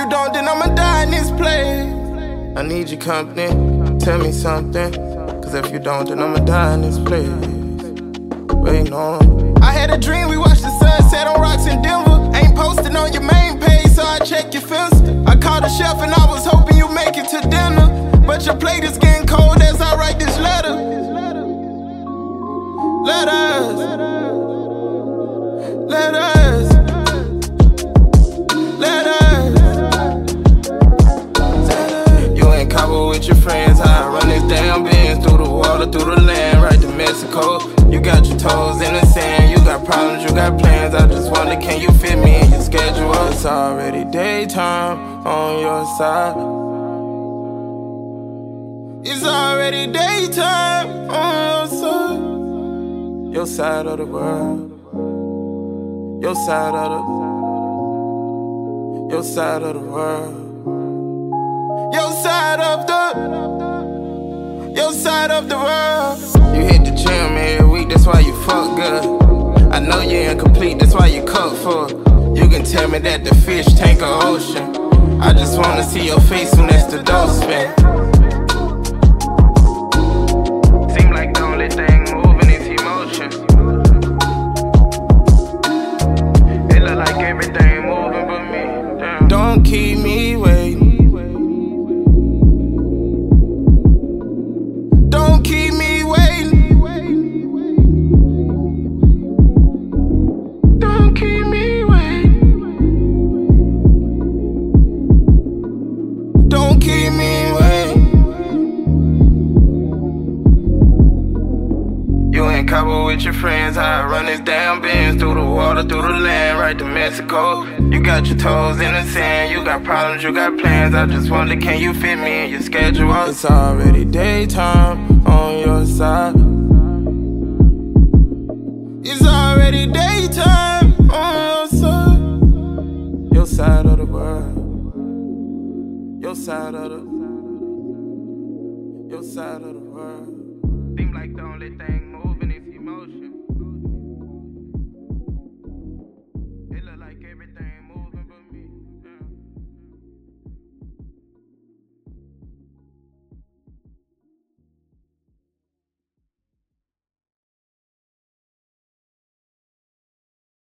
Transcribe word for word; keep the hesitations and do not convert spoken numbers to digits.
you don't, then I'ma die in this place. I need your company, tell me something, cause if you don't, then I'ma die in this place. Waiting on. I had a dream, we watched the sunset on rocks in Denver. Ain't posting on your main page, so I check your Finsta. I called the chef and I was hoping you make it to dinner, but your plate is getting cold as I write this letter. Let us, let us, let us. You in Cabo with your friends, I run this damn Benz through the water, through the land, right to Mexico. You got your toes in the sand, you got problems, you got plans. I just wonder, can you fit me in your schedule? It's already daytime on your side. It's already daytime on your side. Your side of the world. Your side of the Your side of the world. Your side of the Your side of the world. You hit the gym every week, that's why you fuck good. I know you're incomplete, that's why you cook full. You can tell me that the fish tank an ocean. I just wanna see your face soon as the door spin. Seem like the only thing moving is emotion. It look like everything moving but me. Damn. Don't keep me waiting. Don't keep me waiting. Don't keep me waiting. Don't keep me waiting. You in Cabo with your friends, I run this damn Benz through the water, through the land, right to Mexico. You got your toes in the sand, you got problems, you got plans. I just wonder, can you fit me in your schedule? It's already daytime on your side. It's already daytime on your side. Your side of the world. Your side of the Your side of the world. Seem like the only thing moving is emotion.